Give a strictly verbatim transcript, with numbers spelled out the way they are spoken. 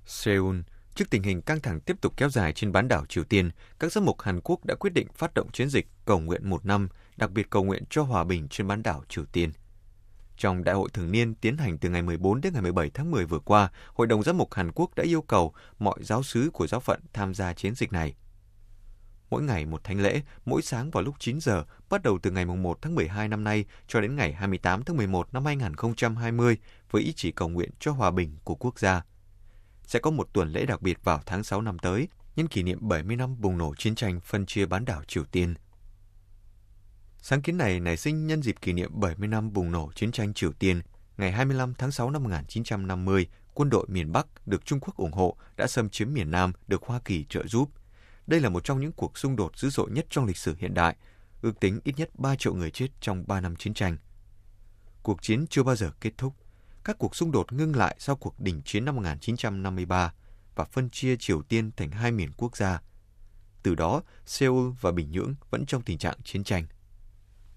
Seoul, trước tình hình căng thẳng tiếp tục kéo dài trên bán đảo Triều Tiên, các giám mục Hàn Quốc đã quyết định phát động chiến dịch cầu nguyện một năm, đặc biệt cầu nguyện cho hòa bình trên bán đảo Triều Tiên. Trong đại hội thường niên tiến hành từ ngày mười bốn đến ngày mười bảy tháng mười vừa qua, Hội đồng Giám mục Hàn Quốc đã yêu cầu mọi giáo xứ của giáo phận tham gia chiến dịch này. Mỗi ngày một thánh lễ, mỗi sáng vào lúc chín giờ, bắt đầu từ ngày mùng một tháng mười hai năm nay cho đến ngày hai mươi tám tháng mười một năm hai nghìn không trăm hai mươi, với ý chỉ cầu nguyện cho hòa bình của quốc gia. Sẽ có một tuần lễ đặc biệt vào tháng sáu năm tới, nhân kỷ niệm bảy mươi năm bùng nổ chiến tranh phân chia bán đảo Triều Tiên. Sáng kiến này nảy sinh nhân dịp kỷ niệm bảy mươi năm bùng nổ chiến tranh Triều Tiên. Ngày hai mươi lăm tháng sáu năm một nghìn chín trăm năm mươi, quân đội miền Bắc được Trung Quốc ủng hộ đã xâm chiếm miền Nam, được Hoa Kỳ trợ giúp. Đây là một trong những cuộc xung đột dữ dội nhất trong lịch sử hiện đại, ước tính ít nhất ba triệu người chết trong ba năm chiến tranh. Cuộc chiến chưa bao giờ kết thúc. Các cuộc xung đột ngưng lại sau cuộc đình chiến năm một nghìn chín trăm năm mươi ba và phân chia Triều Tiên thành hai miền quốc gia. Từ đó, Seoul và Bình Nhưỡng vẫn trong tình trạng chiến tranh.